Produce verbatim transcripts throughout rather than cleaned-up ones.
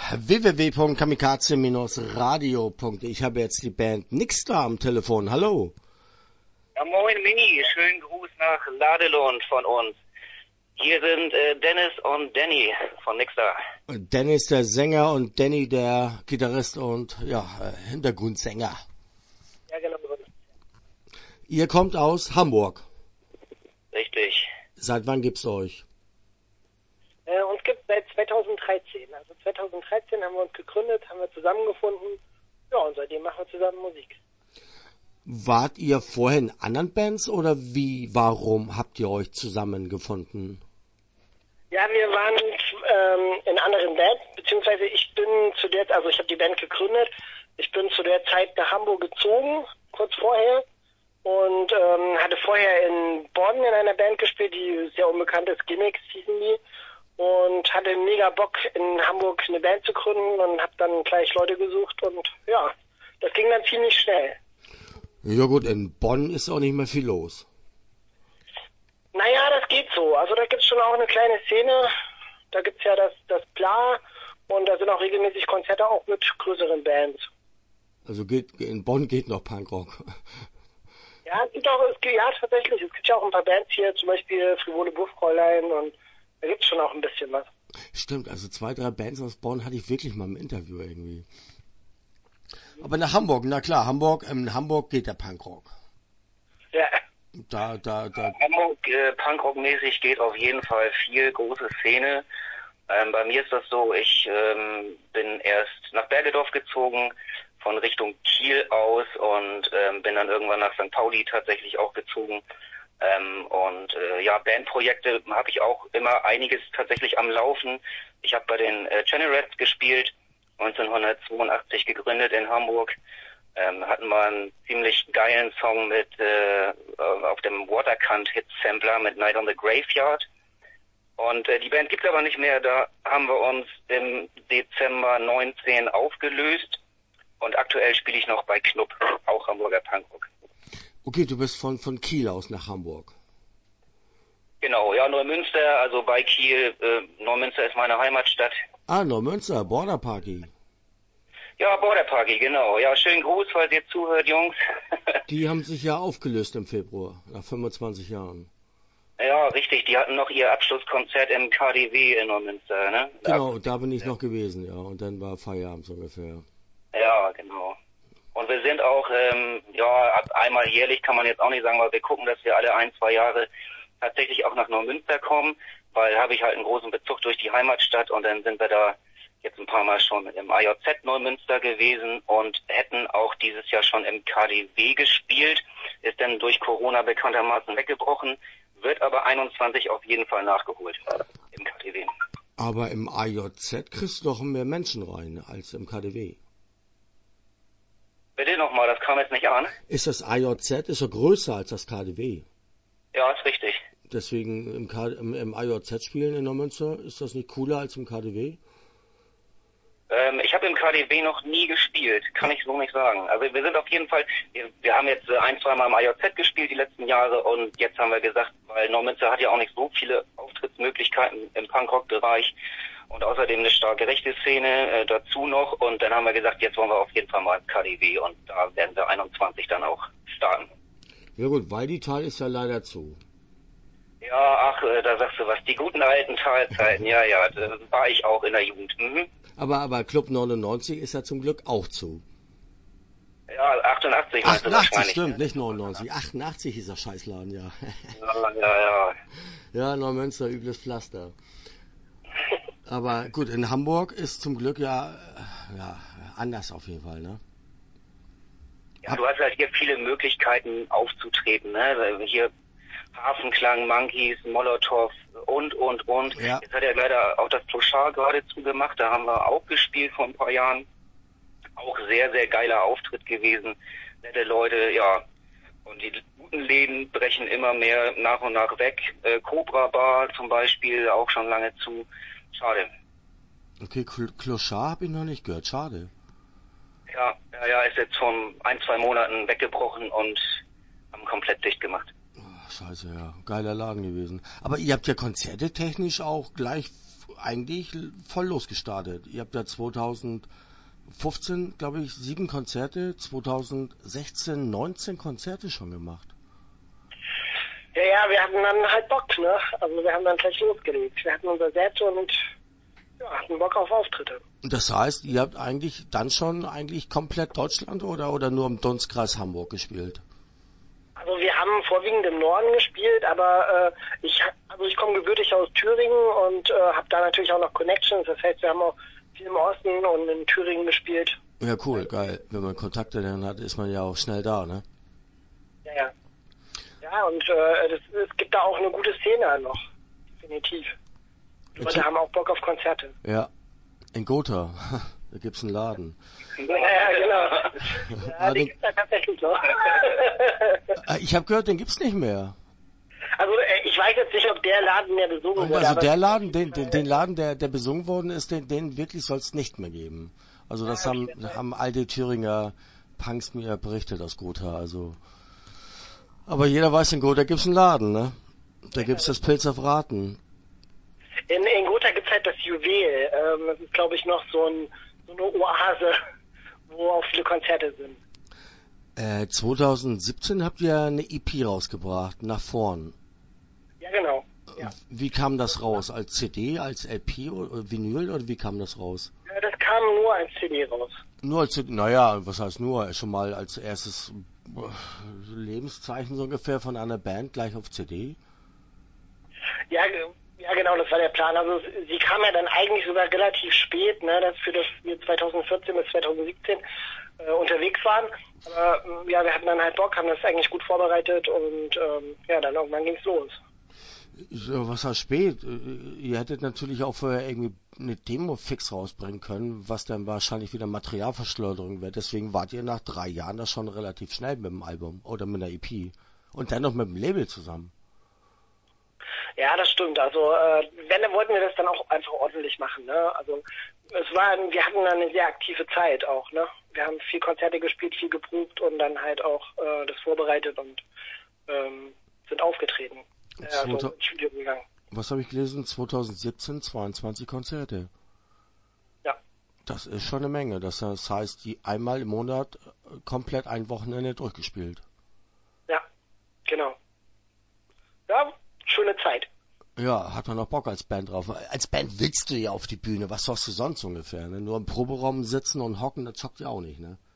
w w w punkt kamikaze Bindestrich radio punkt de. Ich habe jetzt die Band Nixter am Telefon. Hallo. Ja, moin Mini, schönen Gruß nach Ladelund von uns. Hier sind äh, Dennis und Danny von Nixter. Dennis der Sänger und Danny der Gitarrist und ja, äh, Hintergrundsänger. Ja, genau. Ihr kommt aus Hamburg. Richtig. Seit wann gibt's euch? Äh, uns gibt es seit zweitausenddreizehn. Also zweitausenddreizehn haben wir uns gegründet, haben wir zusammengefunden. Ja, und seitdem machen wir zusammen Musik. Wart ihr vorher in anderen Bands oder wie, warum habt ihr euch zusammengefunden? Ja, wir waren ähm, in anderen Bands, beziehungsweise ich bin zu der, also ich habe die Band gegründet, ich bin zu der Zeit nach Hamburg gezogen, kurz vorher, und ähm, hatte vorher in Bonn in einer Band gespielt, die sehr unbekannt ist, Gimmicks hießen die, und hatte mega Bock in Hamburg eine Band zu gründen und habe dann gleich Leute gesucht und ja, das ging dann ziemlich schnell. Ja gut, in Bonn ist auch nicht mehr viel los. Naja, das geht so. Also da gibt's schon auch eine kleine Szene. Da gibt's ja das, das Bla und da sind auch regelmäßig Konzerte auch mit größeren Bands. Also geht, in Bonn geht noch Punkrock. Ja, es gibt auch, es gibt, ja tatsächlich, es gibt ja auch ein paar Bands hier, zum Beispiel Frivole Buffräulein und da gibt's schon auch ein bisschen was. Stimmt, also zwei, drei Bands aus Bonn hatte ich wirklich mal im Interview irgendwie. Aber nach Hamburg, na klar, Hamburg, in Hamburg geht der Punkrock. Ja. Da, da, da. Hamburg äh, Punkrock-mäßig geht auf jeden Fall viel, große Szene. Ähm, bei mir ist das so, ich ähm, bin erst nach Bergedorf gezogen, von Richtung Kiel aus und ähm, bin dann irgendwann nach Sankt Pauli tatsächlich auch gezogen. Ähm, und äh, ja, Bandprojekte habe ich auch immer einiges tatsächlich am Laufen. Ich habe bei den äh, Generats gespielt, neunzehnhundertzweiundachtzig gegründet in Hamburg. Ähm, hatten wir einen ziemlich geilen Song mit äh, auf dem Waterkant Hit Sampler mit Night on the Graveyard. Und äh, die Band gibt's aber nicht mehr. Da haben wir uns im Dezember neunzehn aufgelöst. Und aktuell spiele ich noch bei Knupp, auch Hamburger Punkrock. Okay, du bist von, von Kiel aus nach Hamburg. Genau, ja, Neumünster, also bei Kiel. Äh, Neumünster ist meine Heimatstadt. Ah, Neumünster, Border Party. Ja, Border Party, genau. Ja, schönen Gruß, falls ihr zuhört, Jungs. Die haben sich ja aufgelöst im Februar, nach fünfundzwanzig Jahren. Ja, richtig, die hatten noch ihr Abschlusskonzert im K D W in Neumünster, ne? Genau, da bin ich noch gewesen, ja, und dann war Feierabend so ungefähr. Ja, genau. Und wir sind auch, ähm, ja, einmal jährlich kann man jetzt auch nicht sagen, aber wir gucken, dass wir alle ein, zwei Jahre tatsächlich auch nach Neumünster kommen, weil habe ich halt einen großen Bezug durch die Heimatstadt und dann sind wir da jetzt ein paar Mal schon im A J Z Neumünster gewesen und hätten auch dieses Jahr schon im K D W gespielt, ist dann durch Corona bekanntermaßen weggebrochen, wird aber einundzwanzig auf jeden Fall nachgeholt im K D W. Aber im A J Z kriegst du doch mehr Menschen rein als im K D W. Bitte nochmal, das kam jetzt nicht an. Ist das A J Z ist so größer als das K D W? Ja, ist richtig. Deswegen im, K, im, im A J Z spielen in Neumünster, ist das nicht cooler als im K D W? Ähm, ich habe im K D W noch nie gespielt, kann ich so nicht sagen. Also wir sind auf jeden Fall, wir, wir haben jetzt ein, zwei Mal im A J Z gespielt die letzten Jahre und jetzt haben wir gesagt, weil Neumünster hat ja auch nicht so viele Auftrittsmöglichkeiten im Punkrock-Bereich und außerdem eine starke rechte Szene äh, dazu noch und dann haben wir gesagt, jetzt wollen wir auf jeden Fall mal im K D W und da werden wir einundzwanzig dann auch starten. Ja gut, Weidital ist ja leider zu. Ja, ach, äh, da sagst du was, die guten alten Talzeiten, ja, ja, da war ich auch in der Jugend. Mhm. Aber, aber Club neunundneunzig ist ja zum Glück auch zu. Ja, achtundachtzig meinst du wahrscheinlich. Stimmt, nicht neunundneunzig. achtundachtzig ist der Scheißladen, ja. Ja, ja, ja. Ja, Neumünster, übles Pflaster. Aber gut, in Hamburg ist zum Glück ja, ja anders auf jeden Fall, ne? Ja, du hast halt hier viele Möglichkeiten aufzutreten, ne? Hier Hafenklang, Monkeys, Molotow und, und, und. Ja. Jetzt hat er leider auch das Clochard gerade zugemacht, da haben wir auch gespielt vor ein paar Jahren. Auch sehr, sehr geiler Auftritt gewesen. Nette Leute, ja. Und die guten Läden brechen immer mehr nach und nach weg. Äh, Cobra Bar zum Beispiel, auch schon lange zu. Schade. Okay, Clochard habe ich noch nicht gehört, schade. Ja, ja, ja, ist jetzt vor ein, zwei Monaten weggebrochen und haben komplett dicht gemacht. Oh, scheiße, ja. Geiler Laden gewesen. Aber ihr habt ja Konzerte technisch auch gleich eigentlich voll losgestartet. Ihr habt ja zwanzig fünfzehn, glaube ich, sieben Konzerte, zwanzig sechzehn neunzehn Konzerte schon gemacht. Ja, ja, wir hatten dann halt Bock, ne? Also wir haben dann gleich losgelegt. Wir hatten unser Set und ja, hatten Bock auf Auftritte. Das heißt, ihr habt eigentlich dann schon eigentlich komplett Deutschland oder, oder nur im Dunstkreis Hamburg gespielt? Also wir haben vorwiegend im Norden gespielt, aber äh, ich also ich komme gebürtig aus Thüringen und äh, habe da natürlich auch noch Connections. Das heißt, wir haben auch viel im Osten und in Thüringen gespielt. Ja, cool, geil. Wenn man Kontakte dann hat, ist man ja auch schnell da, ne? Ja, ja. Ja, und äh, das, es gibt da auch eine gute Szene noch. Definitiv. Die Leute haben auch Bock auf Konzerte. Ja, in Gotha. Da gibt's einen Laden. Ja, ja, genau. Ja, den gibt's da tatsächlich noch. Ich habe gehört, den gibt's nicht mehr. Also ich weiß jetzt nicht, ob der Laden, der besungen wurde. Also der Laden, den, den, den Laden, der, der besungen worden ist, den, den wirklich soll es nicht mehr geben. Also das haben, haben alte Thüringer Punks mir berichtet aus Gotha. Also, aber jeder weiß, in Gotha gibt's einen Laden, ne? Da gibt's das Pilz auf Raten. In, in Gotha gibt's halt das Juwel. Ähm, das ist, glaube ich, noch so, ein, so eine Oase, wo auch viele Konzerte sind. Äh, zwanzig siebzehn habt ihr eine E P rausgebracht, nach vorn. Ja, genau. Ja. Wie kam das raus? Als C D, als L P oder Vinyl oder wie kam das raus? Ja, das kam nur als C D raus. Nur als C D, naja, was heißt nur? Schon mal als erstes Lebenszeichen so ungefähr von einer Band gleich auf C D? Ja, ja, genau, das war der Plan. Also sie kam ja dann eigentlich sogar relativ spät, ne, dass für das wir zwanzig vierzehn bis zwanzig siebzehn äh, unterwegs waren. Aber ja, wir hatten dann halt Bock, haben das eigentlich gut vorbereitet und ähm, ja, dann irgendwann ging's los. Was heißt spät? Ihr hättet natürlich auch vorher irgendwie eine Demo fix rausbringen können, was dann wahrscheinlich wieder Materialverschleuderung wäre. Deswegen wart ihr nach drei Jahren da schon relativ schnell mit dem Album oder mit einer E P. Und dann noch mit dem Label zusammen. Ja, das stimmt. Also äh, wenn, dann wollten wir das dann auch einfach ordentlich machen. Ne? Also es war, wir hatten dann eine sehr aktive Zeit auch. Ne? Wir haben viel Konzerte gespielt, viel geprobt und dann halt auch äh, das vorbereitet und ähm, sind aufgetreten. Ja, also ins Studio gegangen. Was habe ich gelesen? zwanzig siebzehn, zweiundzwanzig Konzerte. Ja. Das ist schon eine Menge. Das heißt, die einmal im Monat komplett ein Wochenende durchgespielt. Ja, genau. Ja, schöne Zeit. Ja, hat man auch Bock als Band drauf. Als Band willst du ja auf die Bühne. Was sollst du sonst ungefähr? Ne? Nur im Proberaum sitzen und hocken, das zockt ja auch nicht, ne?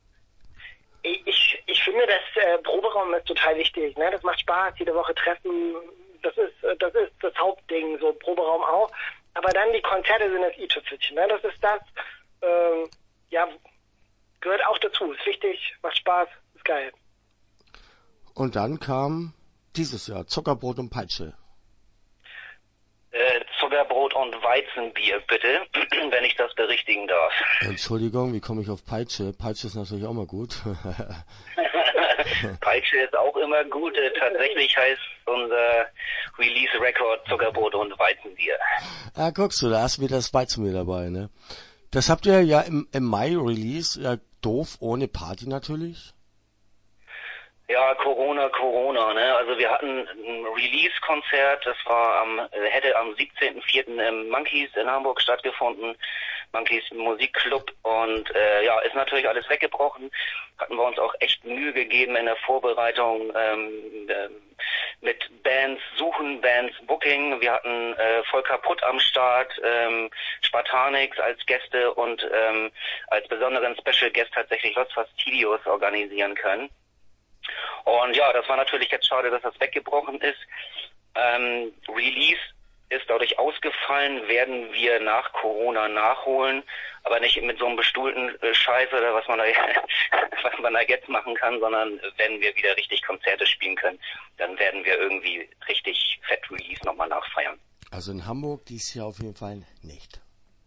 Ich, ich finde, das äh, Proberaum ist total wichtig. Ne? Das macht Spaß, jede Woche treffen. Das ist, das ist das Hauptding, so Proberaum auch. Aber dann die Konzerte sind das i-Tüpfelchen. Ne? Das ist das, ähm, ja, gehört auch dazu. Ist wichtig, macht Spaß, ist geil. Und dann kam dieses Jahr Zuckerbrot und Peitsche. Äh, Zuckerbrot und Weizenbier, bitte, wenn ich das berichtigen darf. Entschuldigung, wie komme ich auf Peitsche? Peitsche ist natürlich auch mal gut. Peitsche ist auch immer gut. Äh, tatsächlich heißt unser Release-Record Zuckerbrot und Weizenbier. Ah, guckst du, da hast du wieder das Weizenbier dabei, ne? Das habt ihr ja im, im Mai Release, ja doof, ohne Party natürlich. Ja, Corona, Corona, ne? Also wir hatten ein Release-Konzert, das war am, hätte am siebzehnten vierten im Monkeys in Hamburg stattgefunden. Monkeys Musikclub und äh, ja, ist natürlich alles weggebrochen. Hatten wir uns auch echt Mühe gegeben in der Vorbereitung ähm, äh, mit Bands suchen, Bands Booking. Wir hatten äh, voll kaputt am Start, ähm, Spartanix als Gäste und ähm, als besonderen Special Guest tatsächlich Los Fastidios organisieren können. Und ja, das war natürlich jetzt schade, dass das weggebrochen ist. Ähm, Release ist dadurch ausgefallen, werden wir nach Corona nachholen, aber nicht mit so einem bestuhlten äh, Scheiß oder was man da was man da jetzt machen kann, sondern wenn wir wieder richtig Konzerte spielen können, dann werden wir irgendwie richtig fett Release nochmal nachfeiern. Also in Hamburg dies Jahr auf jeden Fall nicht.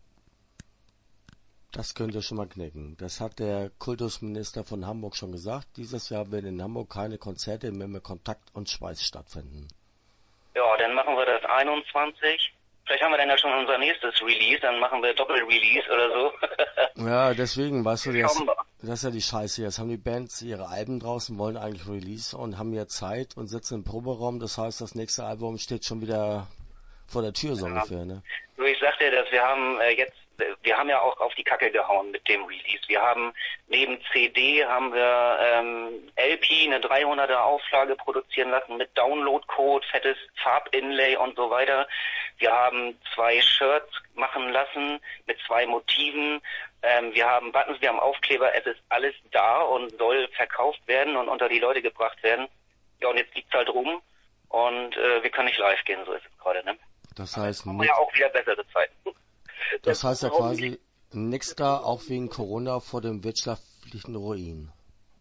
Das könnt ihr schon mal knicken. Das hat der Kultusminister von Hamburg schon gesagt. Dieses Jahr werden in Hamburg keine Konzerte mehr mit Kontakt und Schweiß stattfinden. Ja, dann machen wir das einundzwanzig. Vielleicht haben wir dann ja schon unser nächstes Release, dann machen wir Doppel-Release oder so. Ja, deswegen, weißt du, das, das ist ja die Scheiße. Jetzt haben die Bands ihre Alben draußen, wollen eigentlich Release und haben ja Zeit und sitzen im Proberaum. Das heißt, das nächste Album steht schon wieder vor der Tür so ja. ungefähr, ne? Durchs ich sag dir, dass wir haben äh, jetzt, wir haben ja auch auf die Kacke gehauen mit dem Release. Wir haben neben C D haben wir ähm, L P, eine dreihunderter Auflage produzieren lassen mit Downloadcode, fettes Farbinlay und so weiter. Wir haben zwei Shirts machen lassen mit zwei Motiven. Ähm, wir haben Buttons, wir haben Aufkleber. Es ist alles da und soll verkauft werden und unter die Leute gebracht werden. Ja, und jetzt liegt's halt rum und äh, wir können nicht live gehen, so ist es gerade, ne? Das heißt, haben wir ja auch wieder bessere Zeiten. Das heißt ja quasi nix da, auch wegen Corona, vor dem wirtschaftlichen Ruin.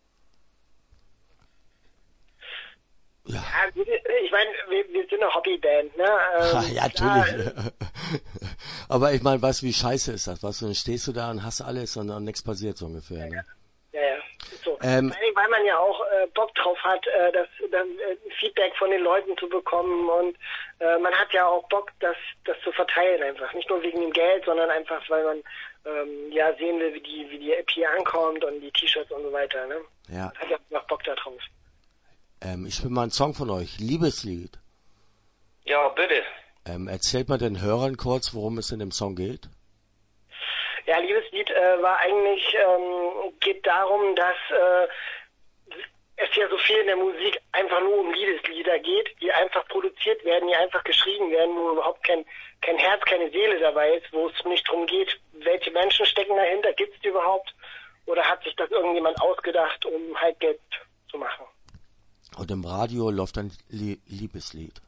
Ja, ja gut, ich meine, wir, wir sind eine Hobbyband, ne? Ähm, ja, natürlich. Aber ich meine, weißt du, wie scheiße ist das? Weißt du, dann stehst du da und hast alles und dann nichts passiert so ungefähr, ne? Ja, ja. So. Ähm, Vor allem, weil man ja auch äh, Bock drauf hat, äh, das, das äh, Feedback von den Leuten zu bekommen und äh, man hat ja auch Bock, das, das zu verteilen einfach. Nicht nur wegen dem Geld, sondern einfach, weil man ähm, ja sehen will, wie die, wie die L P ankommt und die T-Shirts und so weiter. Ne? Ja. Man hat ja auch Bock da drauf. Ähm, ich will mal einen Song von euch, Liebeslied. Ja, bitte. Ähm, erzählt mal den Hörern kurz, worum es in dem Song geht. Ja, Liebeslied äh, war eigentlich, ähm, geht darum, dass äh, es ja so viel in der Musik einfach nur um Liebeslieder geht, die einfach produziert werden, die einfach geschrieben werden, wo überhaupt kein, kein Herz, keine Seele dabei ist, wo es nicht darum geht, welche Menschen stecken dahinter, gibt es die überhaupt, oder hat sich das irgendjemand ausgedacht, um halt Geld zu machen. Und im Radio läuft ein Lie- Liebeslied.